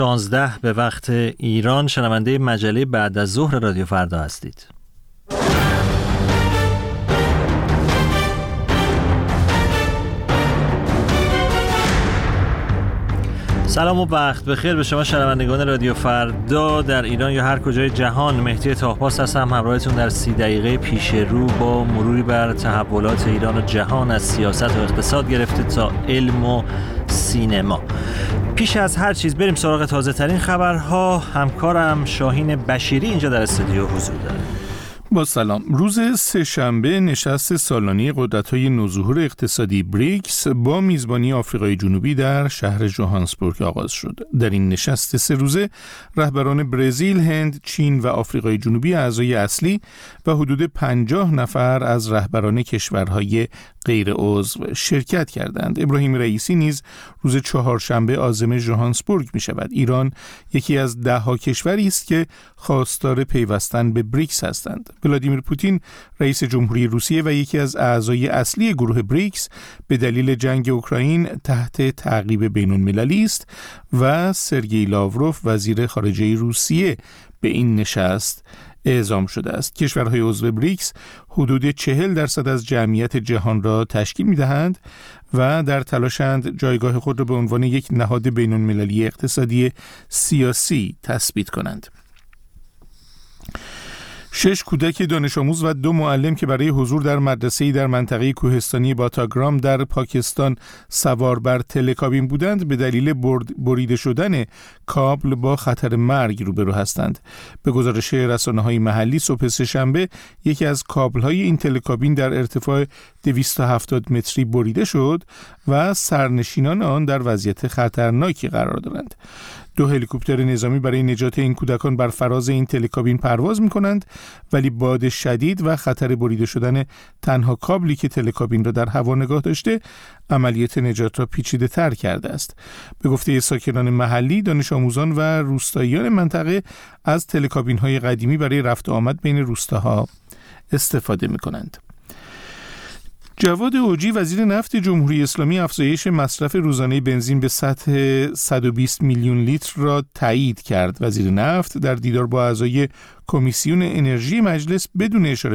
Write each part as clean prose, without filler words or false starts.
16 به وقت ایران شنونده مجله بعد از ظهر رادیو فردا هستید. سلام و وقت بخیر به شما شنوندگان رادیو فردا در ایران یا هر کجای جهان. مهدی طاهپاس هستم همراهتون در 30 دقیقه پیش رو با مروری بر تحولات ایران و جهان، از سیاست و اقتصاد گرفته تا علم و سینما. پیش از هر چیز بریم سراغ تازه ترین خبرها. همکارم شاهین بشیری اینجا در استودیو حضور داره. با سلام. روز سه‌شنبه نشست سالانه قدرت‌های نوظهور اقتصادی بریکس با میزبانی آفریقای جنوبی در شهر جوهانسبورگ آغاز شد. در این نشست 3 روزه رهبران برزیل، هند، چین و آفریقای جنوبی اعضای اصلی و حدود 50 نفر از رهبران کشورهای غیر عضو شرکت کردند. ابراهیم رئیسی نیز روز چهارشنبه عازم جوهانسبورگ می شود. ایران یکی از 10 کشوری است که خواستار پیوستن به بریکس هستند. ولادیمیر پوتین رئیس جمهوری روسیه و یکی از اعضای اصلی گروه بریکس به دلیل جنگ اوکراین تحت تعقیب بین‌المللی است و سرگئی لاوروف وزیر خارجه روسیه به این نشست اعزام شده است. کشورهای عضو بریکس حدود 40% از جمعیت جهان را تشکیل می‌دهند و در تلاشند جایگاه خود را به عنوان یک نهاد بین‌المللی اقتصادی سیاسی تثبیت کنند. 6 کودک دانش آموز و 2 معلم که برای حضور در مدرسه‌ای در منطقه کوهستانی باتاگرام در پاکستان سوار بر تلکابین بودند به دلیل بریده شدن کابل با خطر مرگ روبرو هستند. به گزارش رسانه‌های محلی صبح سه‌شنبه یکی از کابل‌های این تلکابین در ارتفاع 270 متری بریده شد و سرنشینان آن در وضعیت خطرناکی قرار دارند. 2 هلیکوپتر نظامی برای نجات این کودکان بر فراز این تلکابین پرواز می‌کنند، ولی باد شدید و خطر بریده شدن تنها کابلی که تلکابین را در هوا نگاه داشته عملیات نجات را پیچیده‌تر کرده است. به گفته ساکنان محلی، دانش آموزان و روستاییان منطقه از تلکابین‌های قدیمی برای رفت و آمد بین روستاها استفاده می‌کنند. جواد اوجی وزیر نفت جمهوری اسلامی افزایش مصرف روزانه بنزین به سطح 120 میلیون لیتر را تایید کرد. وزیر نفت در دیدار با اعضای کمیسیون انرژی مجلس بدون اشاره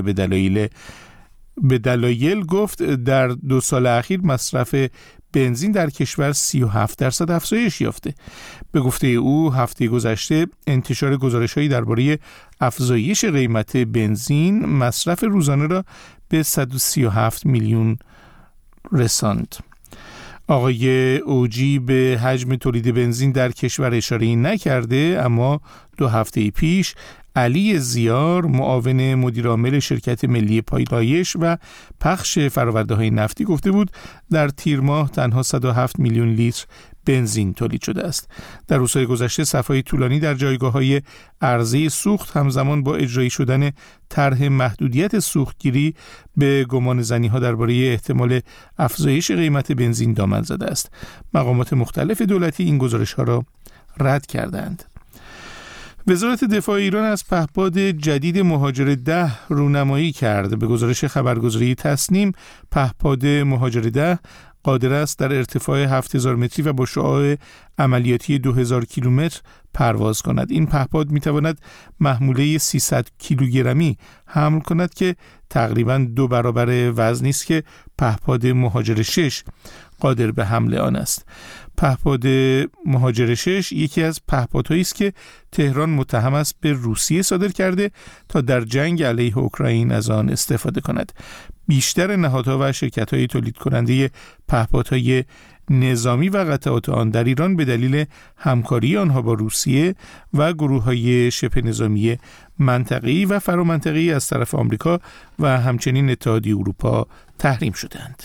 به دلایل گفت در 2 سال اخیر مصرف بنزین در کشور 37% افزایش یافته. به گفته او هفته گذشته انتشار گزارش‌هایی درباره افزایش قیمت بنزین مصرف روزانه را به 137 میلیون رساند. آقای اوجی به حجم تولید بنزین در کشور اشاره نکرده، اما 2 هفته پیش علی زیار معاون مدیرعامل شرکت ملی پایدایش و پخش فرآورده‌های نفتی گفته بود در تیر ماه تنها 107 میلیون لیتر بنزین تولید شده است. در روزهای گذشته صف‌های طولانی در جایگاه‌های عرضه سوخت همزمان با اجرایی شدن طرح محدودیت سوختگیری به گمانه‌زنی‌ها درباره احتمال افزایش قیمت بنزین دامن زده است. مقامات مختلف دولتی این گزارش‌ها را رد کردند. وزارت دفاع ایران از پهپاد جدید مهاجر 10 رونمایی کرد. به گزارش خبرگزاری تسنیم، پهپاد مهاجر 10 قادر است در ارتفاع 7000 متری و با شعاع عملیاتی 2000 کیلومتر پرواز کند. این پهپاد میتواند محموله 300 کیلوگرمی حمل کند که تقریباً 2 برابر وزنی است که پهپاد مهاجر 6 قادر به حمل آن است. پهپاد مهاجر 6 یکی از پهپادهایی است که تهران متهم است به روسیه صادر کرده تا در جنگ علیه اوکراین از آن استفاده کند. بیشتر نهادها و شرکت‌های تولید کننده پهپادهای نظامی و قطعات آن در ایران به دلیل همکاری آنها با روسیه و گروه‌های شبه نظامی منطقه‌ای و فرامنطقه‌ای از طرف آمریکا و همچنین اتحادیه اروپا تحریم شدند.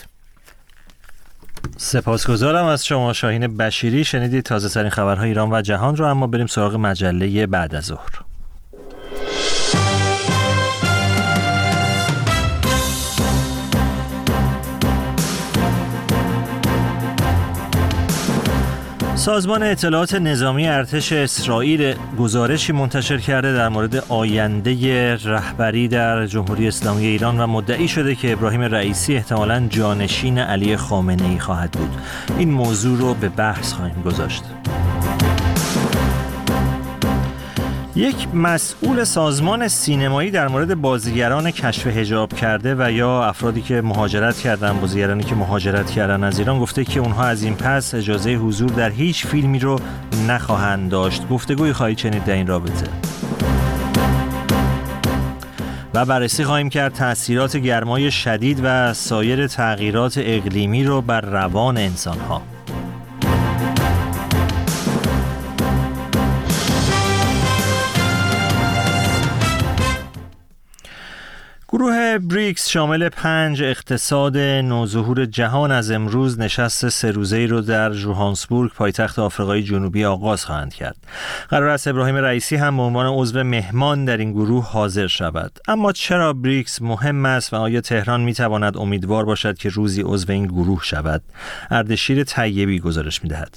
سپاسگزارم از شما شاهین بشیری. شنیدید تازه ترین خبرهای ایران و جهان رو. اما بریم سراغ مجله بعد از ظهر. سازمان اطلاعات نظامی ارتش اسرائیل گزارشی منتشر کرده در مورد آینده رهبری در جمهوری اسلامی ایران و مدعی شده که ابراهیم رئیسی احتمالاً جانشین علی خامنه‌ای خواهد بود. این موضوع رو به بحث خواهیم گذاشت. یک مسئول سازمان سینمایی در مورد بازیگران کشف حجاب کرده و یا افرادی که مهاجرت کردن، بازیگرانی که مهاجرت کردن از ایران، گفته که اونها از این پس اجازه حضور در هیچ فیلمی رو نخواهند داشت. گفتگویی خواهید شنید در این رابطه. و بررسی خواهیم کرد تأثیرات گرمای شدید و سایر تغییرات اقلیمی رو بر روان انسان‌ها. گروه بریکس شامل 5 اقتصاد نوظهور جهان از امروز نشست 3 روزه‌ای رو در ژوهانسبورگ پایتخت آفریقای جنوبی آغاز خواهند کرد. قرار است ابراهیم رئیسی هم به عنوان عضو مهمان در این گروه حاضر شود. اما چرا بریکس مهم است و آیا تهران می‌تواند امیدوار باشد که روزی عضو این گروه شود؟ اردشیر طیبی گزارش می‌دهد.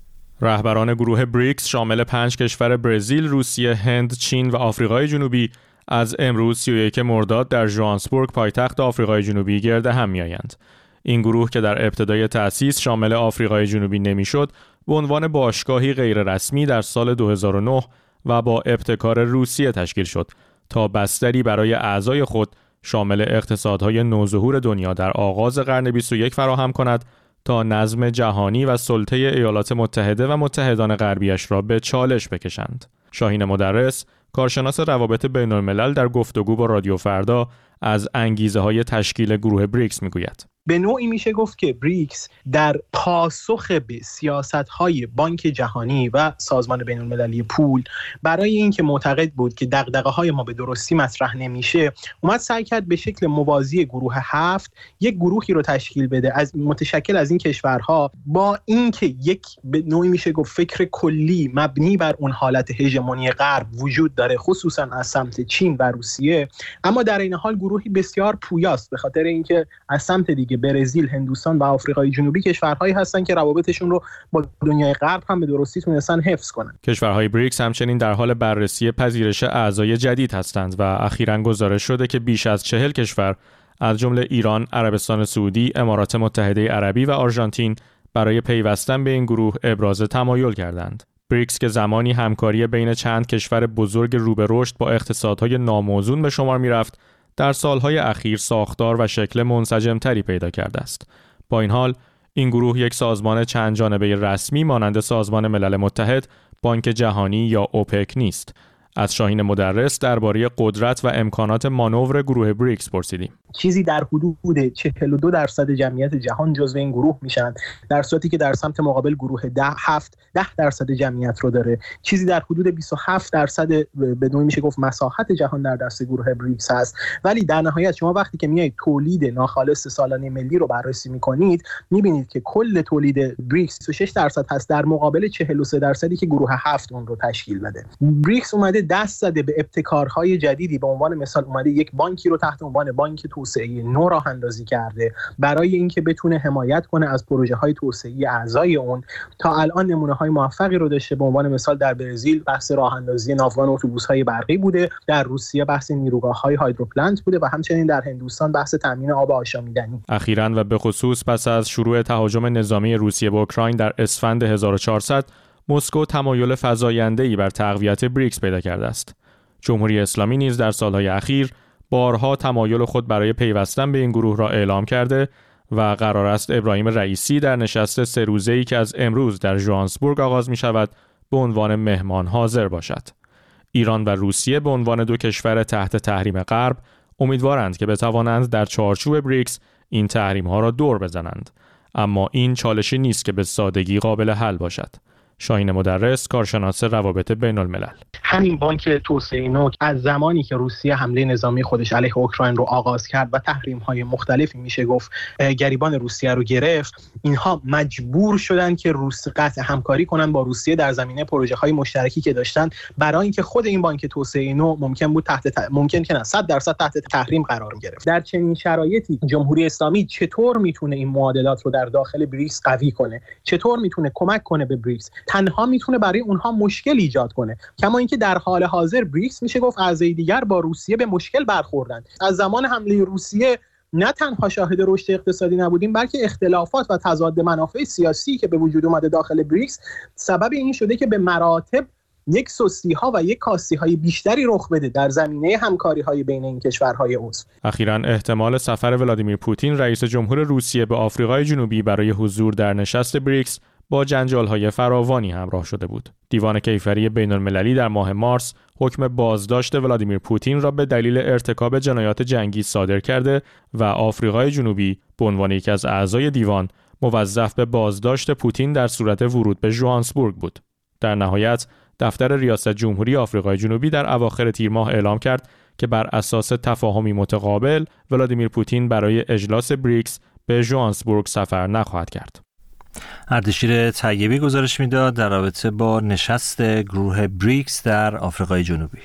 رهبران گروه بریکس شامل 5 کشور برزیل، روسیه، هند، چین و آفریقای جنوبی از امروز 31 مرداد در ژوهانسبورگ پایتخت آفریقای جنوبی گرد هم می‌آیند. این گروه که در ابتدای تأسیس شامل آفریقای جنوبی نمی‌شد، به عنوان باشگاهی غیررسمی در سال 2009 و با ابتکار روسیه تشکیل شد تا بستری برای اعضای خود شامل اقتصادهای نوظهور دنیا در آغاز قرن 21 فراهم کند تا نظم جهانی و سلطه ایالات متحده و متحدان غربیش را به چالش بکشند. شاهین مدرس، کارشناس روابط بین‌الملل، در گفتگو با رادیو فردا از انگیزه‌های تشکیل گروه بریکس میگوید. به نوعی میشه گفت که بریکس در پاسخ به سیاست‌های بانک جهانی و سازمان بین‌المللی پول برای اینکه معتقد بود که دغدغه‌های ما به درستی مطرح نمیشه، اومد سعی کرد به شکل موازی گروه 7 یک گروهی رو تشکیل بده متشکل از این کشورها، با اینکه یک به نوعی میشه گفت فکر کلی مبنی بر اون حالت هژمونی غرب وجود داره، خصوصا از سمت چین و روسیه، اما در این حال گروهی بسیار پویاست به خاطر اینکه از سمت دیگه برزیل، هندوستان و آفریقای جنوبی کشورهایی هستن که روابطشون رو با دنیای غرب هم به درستی تونستن حفظ کنن. کشورهای بریکس همچنین در حال بررسی پذیرش اعضای جدید هستند و اخیراً گزارش شده که بیش از 40 کشور از جمله ایران، عربستان سعودی، امارات متحده عربی و آرژانتین برای پیوستن به این گروه ابراز تمایل کردند. بریکس که زمانی همکاری بین چند کشور بزرگ رو به رشد با اقتصادهای ناموزون به شمار می‌رفت، در سالهای اخیر ساختار و شکل منسجم‌تری پیدا کرده است. با این حال، این گروه یک سازمان چند جانبه رسمی مانند سازمان ملل متحد، بانک جهانی یا اوپک نیست. از شاهین مدرس درباره قدرت و امکانات مانور گروه بریکس پرسیدیم. چیزی در حدود 42% جمعیت جهان جزو این گروه میشن، در صورتی که در سمت مقابل گروه 10% جمعیت رو داره. چیزی در حدود 27% بدون میشه گفت مساحت جهان در دست گروه بریکس هست. ولی در نهایت شما وقتی که میایید تولید ناخالص سالانه ملی رو بررسی میکنید، میبینید که کل تولید بریکس 26% هست در مقابل 43% که گروه 7 اون رو تشکیل بده. بریکس اومده دست زده به ابتکارهای جدیدی. به عنوان مثال اومده یک بانکی رو تحت عنوان بانک توسعه نو راه اندازی کرده برای اینکه بتونه حمایت کنه از پروژه‌های توسعه‌ای اعضای اون. تا الان نمونه‌های موفقی رو داشته. به عنوان مثال در برزیل بحث راه اندازی ناوگان اتوبوس‌های برقی بوده، در روسیه بحث نیروگاه‌های هایدروپلنت بوده و همچنین در هندوستان بحث تامین آب آشامیدنی. اخیراً و به خصوص پس از شروع تهاجم نظامی روسیه به اوکراین در اسفند 1400 مسکو تمایل فزاینده‌ای بر تقویت بریکس پیدا کرده است. جمهوری اسلامی نیز در سالهای اخیر بارها تمایل خود برای پیوستن به این گروه را اعلام کرده و قرار است ابراهیم رئیسی در نشست 3 روزه‌ای که از امروز در ژوهانسبورگ آغاز می شود به عنوان مهمان حاضر باشد. ایران و روسیه به عنوان 2 کشور تحت تحریم غرب امیدوارند که بتوانند در چارچوب بریکس این تحریم‌ها را دور بزنند، اما این چالشی نیست که به سادگی قابل حل باشد. شاهین مدرس، کارشناس روابط بین‌الملل: همین بانک توسعه نو از زمانی که روسیه حمله نظامی خودش علیه اوکراین رو آغاز کرد و تحریم‌های مختلفی میشه گفت گریبان روسیه رو گرفت، اینها مجبور شدن که قطع همکاری کنن با روسیه در زمینه پروژه‌های مشترکی که داشتن، برای اینکه خود این بانک توسعه نو ممکن بود ممکن که نه 100% تحت تحریم قرار گرفت. در چنین شرایطی جمهوری اسلامی چطور میتونه این معادلات رو در داخل بریکس قوی کنه؟ چطور میتونه کمک کنه به بریکس؟ تنها میتونه برای اونها مشکل ایجاد کنه. کما اینکه در حال حاضر بریکس میشه گفت اعضای دیگر با روسیه به مشکل برخوردن. از زمان حمله روسیه نه تنها شاهد رشد اقتصادی نبودیم، بلکه اختلافات و تضاد منافع سیاسی که به وجود اومده داخل بریکس سبب این شده که به مراتب یک سستی‌ها و یک کاستی‌های بیشتری رخ بده در زمینه همکاری‌های بین این کشورهای عضو. اخیراً احتمال سفر ولادیمیر پوتین رئیس جمهور روسیه به آفریقای جنوبی برای حضور در نشست بریکس با جنجال‌های فراوانی همراه شده بود. دیوان کیفری بین‌المللی در ماه مارس حکم بازداشت ولادیمیر پوتین را به دلیل ارتکاب جنایات جنگی صادر کرده و آفریقای جنوبی به عنوان یکی از اعضای دیوان موظف به بازداشت پوتین در صورت ورود به ژوهانسبورگ بود. در نهایت دفتر ریاست جمهوری آفریقای جنوبی در اواخر تیر ماه اعلام کرد که بر اساس تفاهمی متقابل ولادیمیر پوتین برای اجلاس بریکس به ژوهانسبورگ سفر نخواهد کرد. اردشیر طیبی گزارش میداد در رابطه با نشست گروه بریکس در آفریقای جنوبی.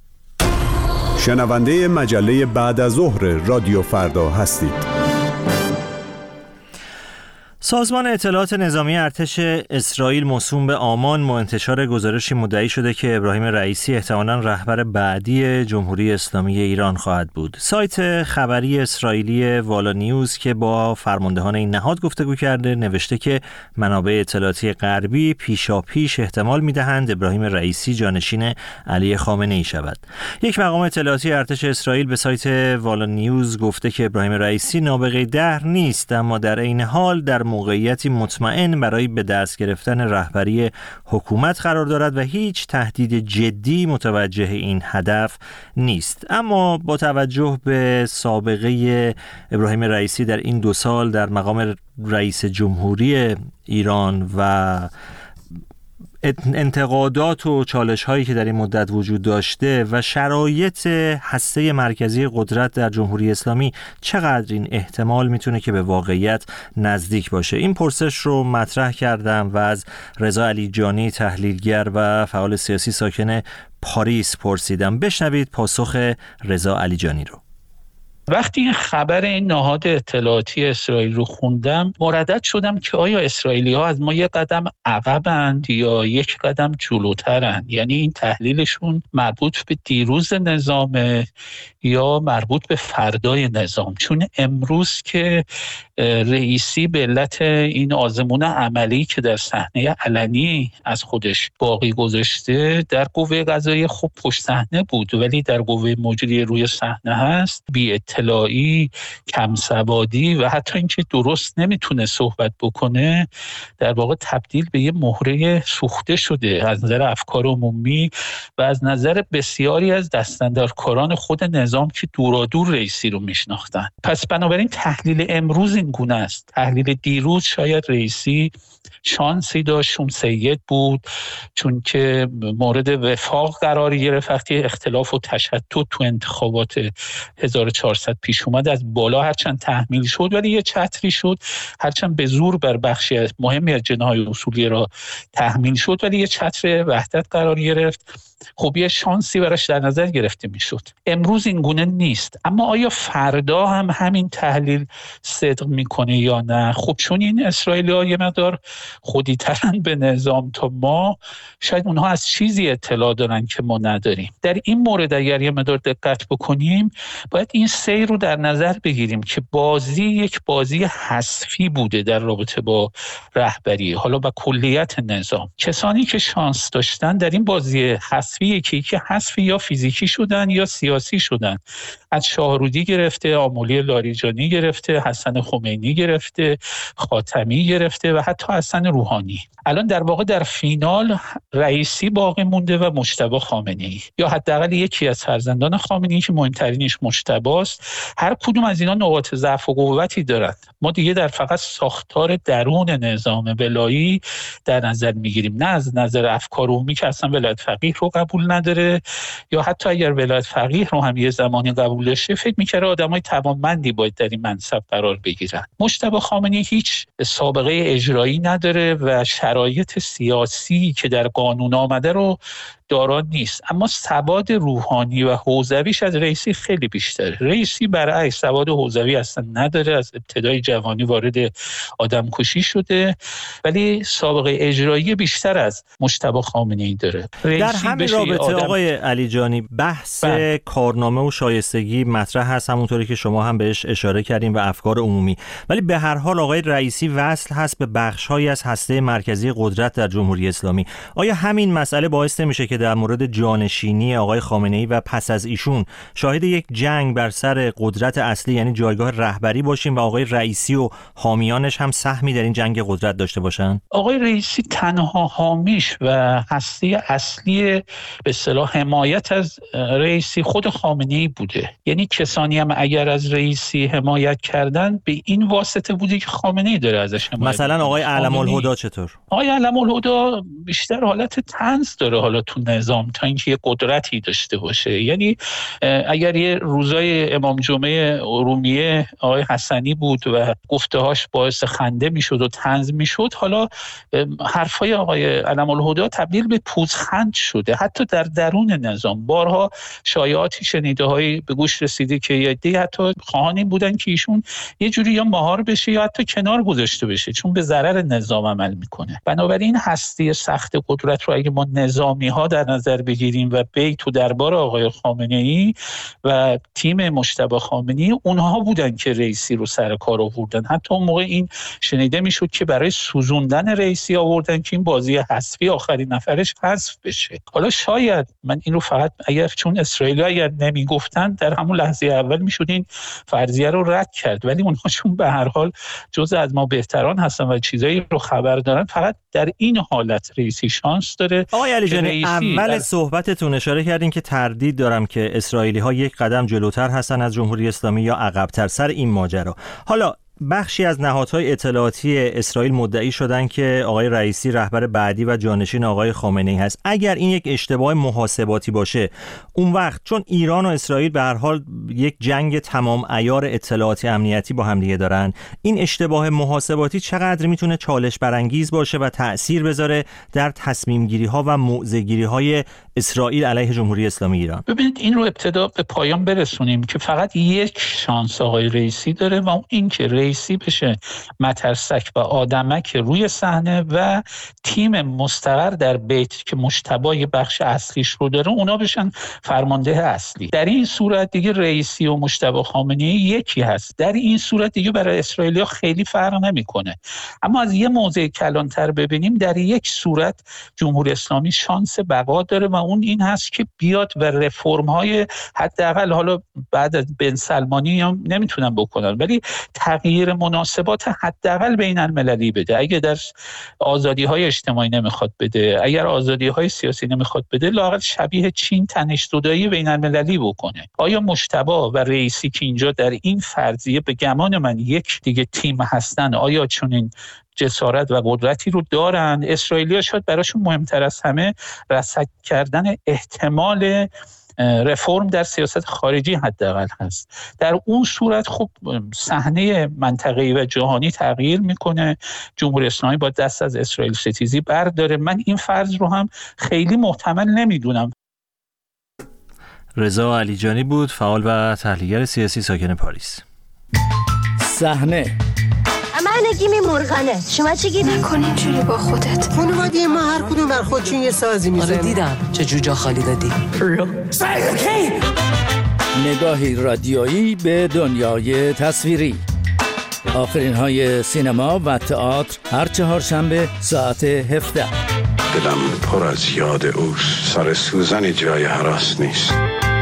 شنونده مجله بعد از ظهر رادیو فردا هستید. سازمان اطلاعات نظامی ارتش اسرائیل موسوم به آمان با انتشار گزارشی مدعی شده که ابراهیم رئیسی احتمالاً رهبر بعدی جمهوری اسلامی ایران خواهد بود. سایت خبری اسرائیلی والا نیوز که با فرماندهان این نهاد گفتگو کرده نوشته که منابع اطلاعاتی غربی پیشاپیش احتمال می‌دهند ابراهیم رئیسی جانشین علی خامنه‌ای شود. یک مقام اطلاعاتی ارتش اسرائیل به سایت والا نیوز گفته که ابراهیم رئیسی نابغه دهر نیست، اما در عین حال در موقعیتی مطمئن برای به دست گرفتن رهبری حکومت قرار دارد و هیچ تهدید جدی متوجه این هدف نیست. اما با توجه به سابقه ابراهیم رئیسی در این 2 سال در مقام رئیس جمهوری ایران و انتقادات و چالش هایی که در این مدت وجود داشته و شرایط هسته مرکزی قدرت در جمهوری اسلامی، چقدر این احتمال میتونه که به واقعیت نزدیک باشه؟ این پرسش رو مطرح کردم و از رضا علیجانی تحلیلگر و فعال سیاسی ساکن پاریس پرسیدم. بشنوید پاسخ رضا علیجانی رو. وقتی این خبر این نهاد اطلاعاتی اسرائیل رو خوندم مردد شدم که آیا اسرائیلی‌ها از ما یک قدم عقبند یا یک قدم جلوترند؟ یعنی این تحلیلشون مربوط به دیروز نظام یا مربوط به فردای نظام؟ چون امروز که رئیسی به علت این آزمون عملی که در صحنه علنی از خودش باقی گذاشته در قوه قضاییه خب پشت صحنه بود، ولی در قوه مجریه روی صحنه هست، بی اطلاعی، کم سوادی و حتی اینکه درست نمیتونه صحبت بکنه، در واقع تبدیل به یه مهره سوخته شده از نظر افکار عمومی و از نظر بسیاری از دستاندرکاران خود نظام که دورادور رئیسی رو میشناختن. پس بنابراین تحلیل امروز این گونه است. تحلیل دیروز شاید رئیسی شانسی داشت، شوم سید بود، چون که مورد وفاق قرار گرفت وقتی اختلاف و تشتت تو انتخابات 1400 پیش اومد، از بالا هرچند تحمیل شد ولی یه چتری شد، هرچند به زور بر بخشی از مهمی از جناح اصولی را تحمیل شد ولی یه چتر وحدت قرار گرفت. خب یه شانسی براش در نظر گرفته میشد. امروز این گونه نیست. اما آیا فردا هم همین تحلیل صدق میکنه یا نه؟ خب چون این اسرائیلی‌ها یه مقدار خودی ترن به نظام تا ما، شاید اونها از چیزی اطلاع دارن که ما نداریم. در این مورد اگر یه مقدار دقت بکنیم باید این سیر رو در نظر بگیریم که بازی یک بازی حذفی بوده در رابطه با رهبری، حالا با کلیت نظام. کسانی که شانس داشتن در این بازی حذفی که حذفی یا فیزیکی شدن یا سیاسی شدن، از شاهرودی گرفته، آمولی لاریجانی گرفته، حسن خمینی گرفته، خاتمی گرفته و حتی حسن روحانی. الان در واقع در فینال رئیسی باقی مونده و مجتبی خامنه‌ای، یا حداقل یکی از فرزندان خامنه‌ای که مهمترینش مجتبی است. هر کدوم از اینا نقاط ضعف و قوتی دارند. ما دیگه در فقط ساختار درون نظام ولایی در نظر میگیریم، نه از نظر افکار عمومی که اصلا ولایت فقیه رو قبول نداره، یا حتی اگر ولایت فقیه رو هم یه زمانی قبول داشته فکر می‌کرد آدمای توانمندی باید در این منصب قرار بگیرن. مجتبی خامنه‌ای هیچ سابقه اجرایی نداره و شرایط سیاسی که در قانون آمده رو دارا نیست، اما سواد روحانی و حوزویش از رئیسی خیلی بیشتره. رئیسی برعکس سواد حوزوی اصلا نداره، از ابتدای جوانی وارد آدمکشی شده، ولی سابقه اجرایی بیشتر از مجتبی خامنه‌ای داره. در همین رابطه آقای علیجانی بحث کارنامه و شایستگی مطرح هست، همونطوری که شما هم بهش اشاره کردیم و افکار عمومی، ولی به هر حال آقای رئیسی وصل هست به بخش‌هایی از هسته مرکزی قدرت در جمهوری اسلامی. آیا همین مسئله باعث نمیشه که در مورد جانشینی آقای خامنه‌ای و پس از ایشون شاهد یک جنگ بر سر قدرت اصلی یعنی جایگاه رهبری باشیم و آقای رئیسی و حامیانش هم سهمی در این جنگ قدرت داشته باشن؟ آقای رئیسی تنها حامیش و هسته اصلی به اصطلاح حمایت از رئیسی خود خامنه‌ای بوده. یعنی کسانی هم اگر از رئیسی حمایت کردن به این واسطه بوده که خامنه‌ای داره ازش حمایت. مثلا آقای علم‌الهدی چطور؟ آقای علم‌الهدی بیشتر حالت طنز داره حالا تو نظام تا اینکه یه قدرتی داشته باشه. یعنی اگر یه روزای امام جمعه ارومیه آقای حسنی بود و گفته‌هاش باعث خنده میشد و طنز میشد، حالا حرفای آقای علم‌الهدی تبدیل به پوزخند شده. حتی در درون نظام بارها شایعاتی شنیده‌هایی به گوش رسیده که یه عده حتی خواهان بودن که ایشون یه جوری یا مهار بشه یا حتی کنار گذاشته بشه، چون به ضرر نظام عمل میکنه. بنابراین هسته سخت قدرت رو اگه ما نظامی‌ها در نظر بگیریم و بیت و دربار آقای خامنه‌ای و تیم مجتبی خامنه‌ای، اونها بودن که رئیسی رو سر کار آوردن. حتی اون موقع این شنیده میشد که برای سوزوندن رئیسی آوردن که این بازی حذفی آخرین نفرش حذف بشه. حالا شاید من این رو فقط اگر چون اسرائیلی‌ها اگر نمیگفتن در همون لحظه اول میشد این فرضیه رو رد کرد، ولی اونها چون به هر حال جزء از ما بهتران هستن و چیزایی رو خبر دارن، فقط در این حالت رئیسی شانس داره. آقای علیجانی، اول صحبتتون اشاره کردین که تردید دارم که اسرائیلی‌ها یک قدم جلوتر هستن از جمهوری اسلامی یا عقب‌تر سر این ماجرا. حالا بخشی از نهادهای اطلاعاتی اسرائیل مدعی شدن که آقای رئیسی رهبر بعدی و جانشین آقای خامنه‌ای هست. اگر این یک اشتباه محاسباتی باشه، اون وقت چون ایران و اسرائیل به هر حال یک جنگ تمام عیار اطلاعاتی امنیتی با هم دیگه دارن، این اشتباه محاسباتی چقدر میتونه چالش برانگیز باشه و تأثیر بذاره در تصمیم گیری ها و موضع گیری های اسرائیل علیه جمهوری اسلامی ایران؟ ببینید این رو ابتدا به پایان برسونیم که فقط یک شانس آقای رئیسی داره و اون این که رئیسی بشه مترسک و آدمک روی صحنه و تیم مستقر در بیت که مجتبی بخش اصلیش رو داره اونا بشن فرمانده اصلی. در این صورت دیگه رئیسی و مجتبی خامنه‌ای یکی هست. در این صورت دیگه برای اسرائیلیا خیلی فرق نمیکنه. اما از یه موضع کلانتر ببینیم، در یک صورت جمهوری اسلامی شانس بقا داره و اون این هست که بیاد و رفرم‌های حداقل حالا بعد از بن سلمانی هم نمیتونن بکنن، ولی تغییر مناسبات حداقل بین المللی بده. اگه در آزادی‌های اجتماعی نمیخواد بده، اگر آزادی‌های سیاسی نمیخواد بده، لااقل شبیه چین تنش‌زدایی بین المللی بکنه. آیا مجتبی و رئیسی که اینجا در این فرضیه به گمان من یک دیگه تیم هستن، آیا چون این جسارت و قدرتی رو دارن؟ اسرائیلی‌ها شاید براشون مهمتر از همه رصد کردن احتمال رفرم در سیاست خارجی حداقل هست. در اون صورت خب صحنه منطقه‌ای و جهانی تغییر میکنه. جمهوری اسلامی با دست از اسرائیل ستیزی برداره. من این فرض رو هم خیلی محتمل نمیدونم. رضا علیجانی بود، فعال و تحلیلگر سیاسی ساکن پاریس. صحنه من نگیمی مرغنه. شما چی گیری؟ نکن اینجوری با خودت. خانواده ما هر کدوم بر خودشون یه سازی میزنن. آره دیدم چه جوجا خالی دادی. نگاهی رادیویی به دنیای تصویری. آخرین های سینما و تئاتر هر چهارشنبه ساعت 17. دلم پر از یاد اوست. سر سوزن جای هراس نیست.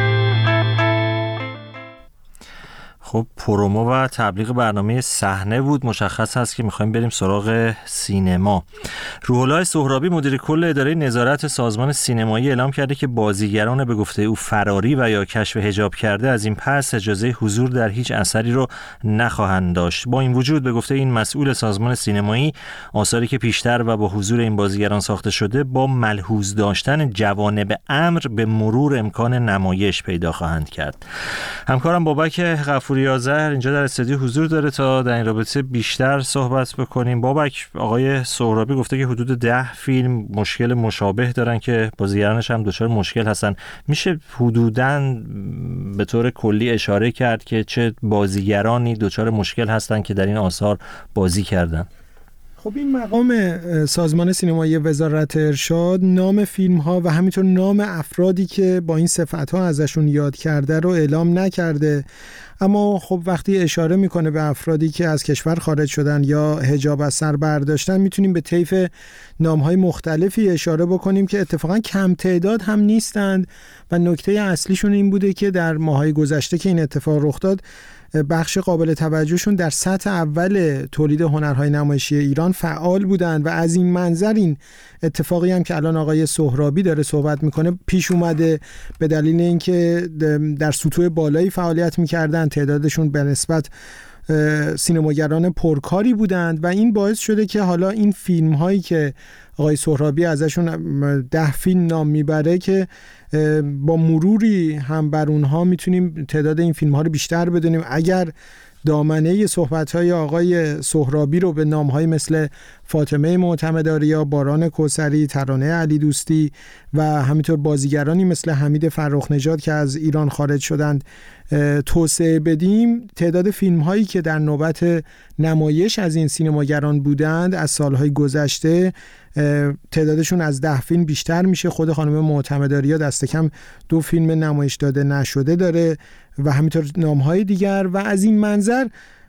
خب پرومو و تبلیغ برنامه صحنه بود. مشخص هست که میخوایم بریم سراغ سینما. روح‌الله سهرابی مدیر کل اداره نظارت سازمان سینمایی اعلام کرده که بازیگران به گفته او فراری و یا کشف حجاب کرده از این پس اجازه حضور در هیچ اثری رو نخواهند داشت. با این وجود به گفته این مسئول سازمان سینمایی، آثاری که پیشتر و با حضور این بازیگران ساخته شده با ملحوظ داشتن جوانب امر به مرور امکان نمایش پیدا خواهند کرد. همکارم بابک غفوری پوریازهر اینجا در استودیو حضور داره تا در این رابطه بیشتر صحبت بکنیم. بابک، آقای سهرابی گفته که حدود 10 فیلم مشکل مشابه دارن که بازیگرانش هم دچار مشکل هستن. میشه حدوداً به طور کلی اشاره کرد که چه بازیگرانی دچار مشکل هستن که در این آثار بازی کردن؟ خب این مقام سازمان سینمایی وزارت ارشاد نام فیلم ها و همینطور نام افرادی که با این صفت ها ازشون یاد کرده رو اعلام نکرده، اما خب وقتی اشاره میکنه به افرادی که از کشور خارج شدن یا حجاب از سر برداشتن، میتونیم به طیف نامهای مختلفی اشاره بکنیم که اتفاقا کم تعداد هم نیستند و نکته اصلیشون این بوده که در ماهای گذشته که این اتفاق رخ داد، بخش قابل توجهشون در سطح اول تولید هنرهای نمایشی ایران فعال بودند و از این منظر این اتفاقی هم که الان آقای سهرابی داره صحبت میکنه پیش اومده، به دلیل اینکه در سطوح بالایی فعالیت میکردن، تعدادشون به نسبت سینماگران پرکاری بودند و این باعث شده که حالا این فیلم هایی که آقای سهرابی ازشون 10 فیلم نام میبره که با مروری هم بر اونها میتونیم تعداد این فیلم ها رو بیشتر بدونیم. اگر دامنه صحبت‌های آقای سهرابی رو به نام‌های مثل فاطمه معتمدآریا، باران کوثری، ترانه علی دوستی و همینطور بازیگرانی مثل حمید فرخ‌نژاد که از ایران خارج شدند توسعه بدیم، تعداد فیلم‌هایی که در نوبت نمایش از این سینماگران بودند از سال‌های گذشته تعدادشون از 10 فیلم بیشتر میشه. خود خانم معتمدآریا دست کم 2 فیلم نمایش داده نشده داره و همینطور نام‌های دیگر و از این منظر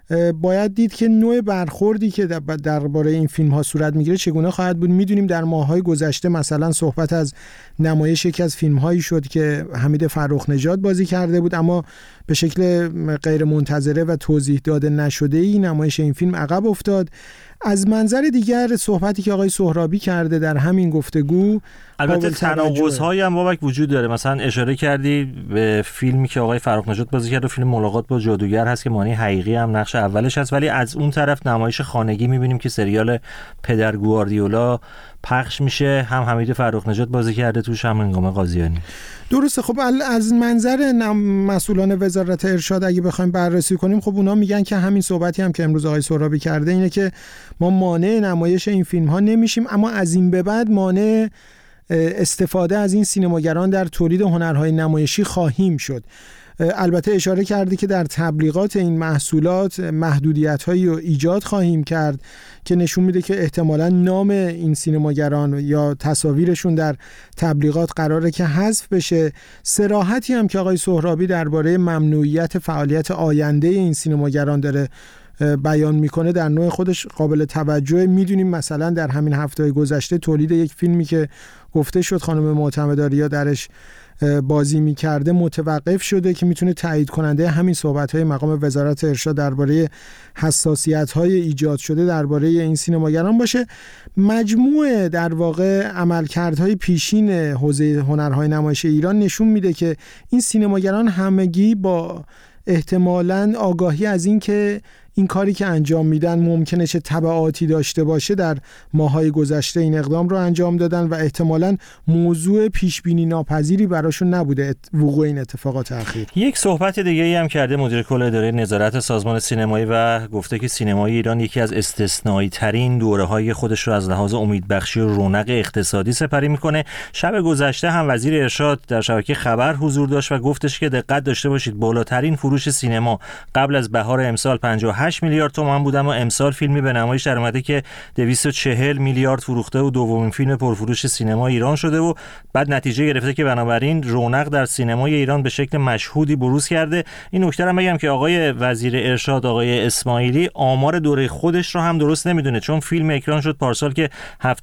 باید دید که نوع برخوردی که درباره این فیلم ها صورت میگیره چگونه خواهد بود. میدونیم در ماه‌های گذشته مثلا صحبت از نمایش یکی از فیلم هایی شد که حمید فرخ‌نژاد بازی کرده بود، اما به شکل غیر منتظره و توضیح داده نشده ای نمایش این فیلم عقب افتاد. از منظر دیگر صحبتی که آقای سهرابی کرده در همین گفتگو، البته تناقض‌هایی هم بابک وجود داره. مثلا اشاره کردی به فیلمی که آقای فرخ‌نژاد بازی کرد و فیلم ملاقات با جادوگر هست که مانی حقیقی هم نقش اولش هست، ولی از اون طرف نمایش خانگی می‌بینیم که سریال پدر گواردیولا پخش میشه، هم حمید فرخ‌نژاد بازی کرده توش، هم هنگام قاضیانی. درسته. خب از منظر مسئولان وزارت ارشاد اگه بخوایم بررسی کنیم، خب اونا میگن که همین صحبتی هم که امروز آقای سهرابی کرده اینه که ما مانع نمایش این فیلم ها نمیشیم، اما از این به بعد مانع استفاده از این سینماگران در تولید هنرهای نمایشی خواهیم شد. البته اشاره کردی که در تبلیغات این محصولات محدودیت‌هایی رو ایجاد خواهیم کرد که نشون میده که احتمالاً نام این سینماگران یا تصاویرشون در تبلیغات قراره که حذف بشه. صراحتی هم که آقای سهرابی درباره ممنوعیت فعالیت آینده این سینماگران داره بیان میکنه در نوع خودش قابل توجه. میدونیم مثلا در همین هفته گذشته تولید یک فیلمی که گفته شد خانم معتمدآریا درش بازی میکرده متوقف شده که میتونه تایید کننده همین صحبت‌های مقام وزارت ارشاد درباره حساسیت‌های ایجاد شده درباره این سینماگران باشه. مجموعه در واقع عملکردهای پیشین حوزه هنرهای نمایش ایران نشون میده که این سینماگران همگی با احتمالاً آگاهی از این که این کاری که انجام میدن ممکنه چه تبعاتی داشته باشه در ماهای گذشته این اقدام رو انجام دادن و احتمالاً موضوع پیش بینی ناپذیری براشون نبوده وقوع این اتفاقات اخیر. یک صحبت دیگه ای هم کرده مدیر کل اداره نظارت سازمان سینمایی و گفته که سینمای ایران یکی از استثنایی ترین دوره‌های خودش رو از لحاظ امیدبخشی و رونق اقتصادی سپری میکنه. شب گذشته هم وزیر ارشاد در شبکه خبر حضور داشت و گفتش که دقت داشته باشید بالاترین فروش سینما قبل از بهار امسال 58 میلیارد تومان بود، اما امسال فیلمی به نمایش در اومده که 240 میلیارد فروخته و دومین فیلم پرفروش سینما ایران شده و بعد نتیجه گرفته که بنابراین رونق در سینمای ایران به شکل مشهودی بروز کرده. این نکته رو بگم که آقای وزیر ارشاد آقای اسماعیلی آمار دوره خودش رو هم درست نمیدونه، چون فیلم اکران شد پارسال که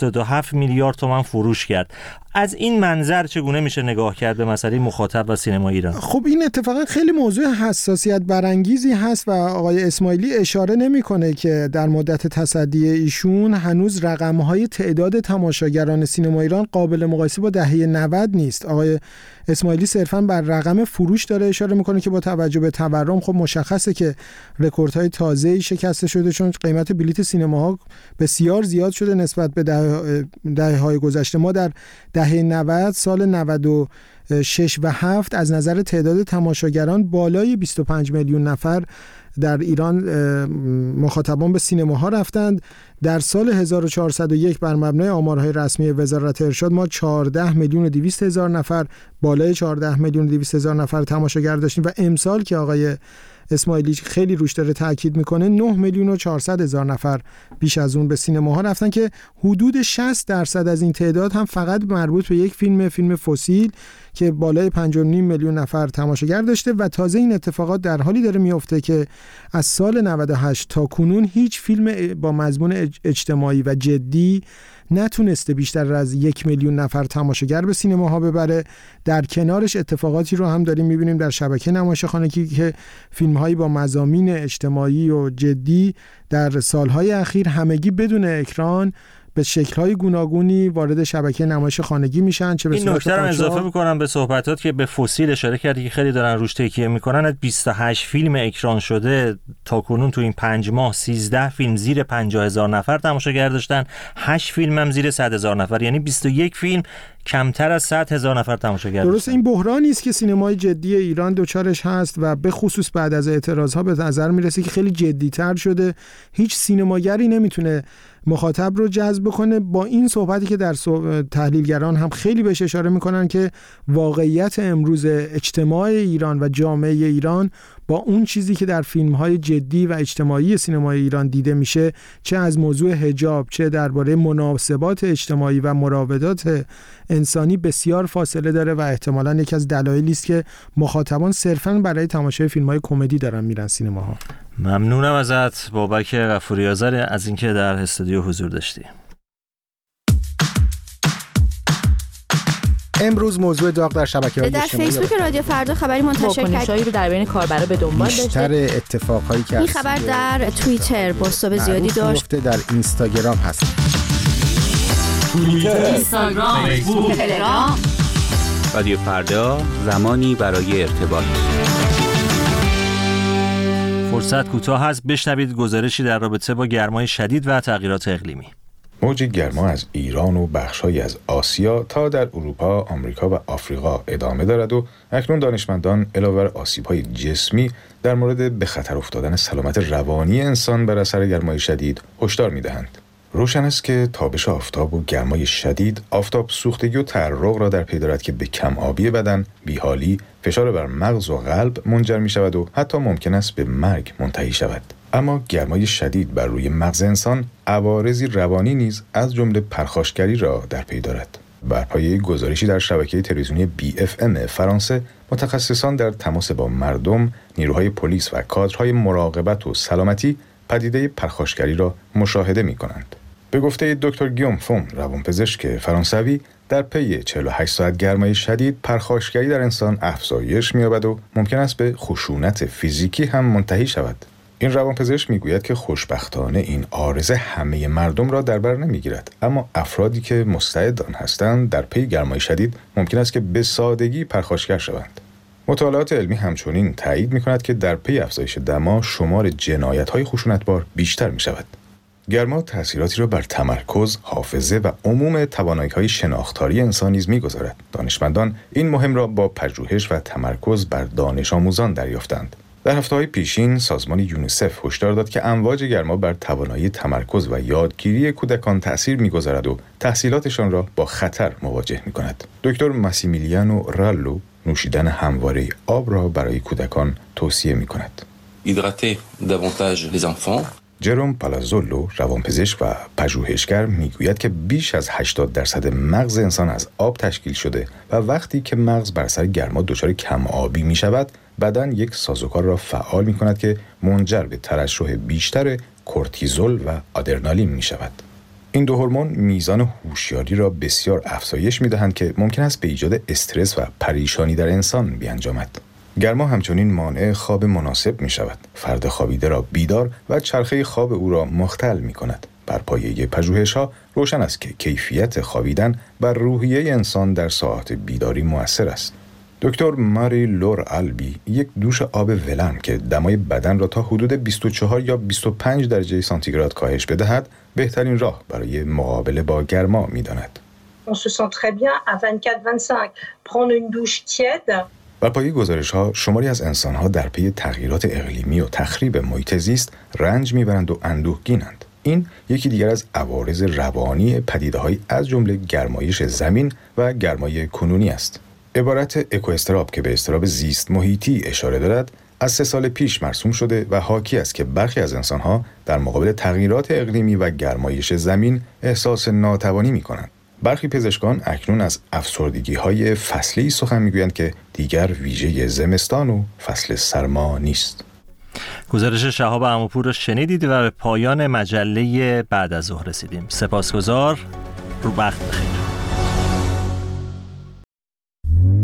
77 میلیارد تومان فروش کرد. از این منظر چگونه میشه نگاه کرد به مسئله مخاطب و سینما ایران؟ خب این اتفاقا خیلی موضوع حساسیت برانگیزی هست و آقای اسماعیلی اشاره نمیکنه که در مدت تصدی ایشون هنوز رقم‌های تعداد تماشاگران سینما ایران قابل مقایسه با دهه 90 نیست. آقای اسماعیلی صرفاً بر رقم فروش داره اشاره میکنه که با توجه به تورم خب مشخصه که رکوردهای تازه‌ای شکسته شده، چون قیمت بلیت سینماها بسیار زیاد شده نسبت به دهه‌های گذشته. ما در دهه 90 سال 6 و 7 از نظر تعداد تماشاگران بالای 25 میلیون نفر در ایران مخاطبان به سینماها رفتند. در سال 1401 بر مبنای آمارهای رسمی وزارت ارشاد ما 14 میلیون و 200 هزار نفر، بالای 14 میلیون و 200 هزار نفر تماشاگر داشتیم و امسال که آقای اسماعیلی خیلی روش داره تاکید میکنه 9 میلیون و 400 هزار نفر بیش از اون به سینماها رفتن که حدود 60% از این تعداد هم فقط مربوط به یک فیلم فسیل که بالای 5.5 میلیون نفر تماشاگر داشته و تازه این اتفاقات در حالی داره میفته که از سال 98 تا کنون هیچ فیلم با مضمون اجتماعی و جدی نتونسته بیشتر از 1 میلیون نفر تماشاگر به سینماها ببره. در کنارش اتفاقاتی رو هم داریم میبینیم در شبکه نمایشخانگی که فیلم‌هایی با مضامین اجتماعی و جدی در سالهای اخیر همگی بدون اکران به شکل‌های گوناگونی وارد شبکه نمایش خانگی میشن. چه به این نکته رو اضافه می‌کنم به صحبتات که به فسیل اشاره کردی که خیلی دارن روش تکیه می‌کنن. 28 فیلم اکران شده تا کنون تو این 5 ماه 13 فیلم زیر 50,000 نفر تماشاگر داشتن، 8 فیلم هم زیر 100,000 نفر، یعنی 21 فیلم کمتر از 100,000 نفر تماشاگر. درست این بحرانی است که سینمای جدی ایران دوچارش هست و به خصوص بعد از اعتراض‌ها به نظر میرسه که خیلی جدی‌تر شده. هیچ سینماگری نمیتونه مخاطب رو جذب کنه. با این صحبتی که در تحلیلگران هم خیلی بهش اشاره میکنن که واقعیت امروز اجتماع ایران و جامعه ایران با اون چیزی که در فیلم‌های جدی و اجتماعی سینمای ایران دیده میشه، چه از موضوع حجاب، چه درباره مناسبات اجتماعی و مراودات انسانی، بسیار فاصله داره و احتمالاً یکی از دلایلی است که مخاطبان صرفاً برای تماشای فیلم‌های کمدی دارن میرن سینماها. ممنونم ازت بابک غفوری آذر از اینکه در استودیو حضور داشتی. امروز موضوع داغ در شبکه‌های اجتماعی در فیسبوک رادیو فردا خبری منتشر کرد رو در بین کاربرا به دنبال داشته. بیشتر اتفاقایی که این خبر در توییتر بازتاب زیادی داشت. در اینستاگرام هست. توییتر، اینستاگرام، فیسبوک، تلگرام. رادیو فردا، زمانی برای ارتباط. فرصت کوتاه هست، بشنوید گزارشی در رابطه با گرمای شدید و تغییرات اقلیمی. موج گرما از ایران و بخش‌هایی از آسیا تا در اروپا، آمریکا و آفریقا ادامه دارد و اکنون دانشمندان علاوه بر آسیب‌های جسمی در مورد به خطر افتادن سلامت روانی انسان بر اثر گرمای شدید هشدار می‌دهند. روشن است که تابش آفتاب و گرمای شدید، آفتاب سوختگی و تعرق را در پی دارد که به کم آبی بدن، بیحالی، فشار بر مغز و قلب منجر می‌شود و حتی ممکن است به مرگ منتهی شود. اما گرمای شدید بر روی مغز انسان عوارضی روانی نیز از جمله پرخاشگری را در پی دارد. بر پایه گزارشی در شبکه تلویزیونی BFM فرانسه، متخصصان در تماس با مردم، نیروهای پلیس و کادرهای مراقبت و سلامتی پدیده پرخاشگری را مشاهده می‌کنند. به گفته دکتر گیوم فون، روانپزشک فرانسوی، در پی 48 ساعت گرمای شدید پرخاشگری در انسان افزایش می‌یابد و ممکن است به خشونت فیزیکی هم منتهی شود. این روانپزشک میگوید که خوشبختانه این عارضه همه مردم را در بر نمیگیرد، اما افرادی که مستعد آن هستند در پی گرمای شدید ممکن است که به سادگی پرخاشگر شوند. مطالعات علمی همچنین تایید می‌کند که در پی افزایش دما شمار جنایت‌های خشونتبار بیشتر می‌شود. گرما تأثیراتی را بر تمرکز، حافظه و عموم توانایی‌های شناختاری انسان نیز می‌گذارد. دانشمندان این مهم را با پژوهش و تمرکز بر دانش آموزان دریافتند. در هفته‌های پیشین سازمان یونیسف هشدار داد که امواج گرما بر توانایی تمرکز و یادگیری کودکان تأثیر می‌گذارد و تحصیلاتشان را با خطر مواجه می‌کند. دکتر ماسیمیلیانو رالو نوشیدن همواره آب را برای کودکان توصیه می‌کند. Hydrater davantage les enfants. جروم پالازولو، روانپزشک و پژوهشگر، میگوید که بیش از 80% مغز انسان از آب تشکیل شده و وقتی که مغز بر اثر گرما دچار کم آبی می شود، بدن یک سازوکار را فعال می کند که منجر به ترشح بیشتر کورتیزول و آدرنالین می شود. این دو هورمون میزان هوشیاری را بسیار افزایش می دهند که ممکن است به ایجاد استرس و پریشانی در انسان بیانجامد. گرما همچنین مانع خواب مناسب می شود. فرد خوابیده را بیدار و چرخه خواب او را مختل می کند. بر پایه پژوهش‌ها روشن است که کیفیت خوابیدن بر روحیه انسان در ساعات بیداری مؤثر است. دکتر ماری لور آلبی یک دوش آب ولرم که دمای بدن را تا حدود 24 یا 25 درجه سانتیگراد کاهش بدهد، بهترین راه برای مقابله با گرما می داند. on se sent très bien à 24-25. Prendre une douche tiède. بر پایه گزارش‌ها شماری از انسان‌ها در پی تغییرات اقلیمی و تخریب محیط زیست رنج می‌برند و اندوهگینند. این یکی دیگر از عوارض روانی پدیده‌هایی از جمله گرمایش زمین و گرمای کنونی است. عبارت اکواستراب که به اضطراب زیست محیطی اشاره دارد، از 3 سال پیش مرسوم شده و حاکی است که برخی از انسان‌ها در مقابل تغییرات اقلیمی و گرمایش زمین احساس ناتوانی می‌کنند. برخی پزشکان اکنون از افسردگی‌های فصلی سخن می‌گویند که دیگر ویژه زمستان و فصل سرما نیست. گزارش شهاب عموپور رو شنیدید و به پایان مجله بعد از ظهر رسیدیم. سپاسگزار. رو وقت بخیر.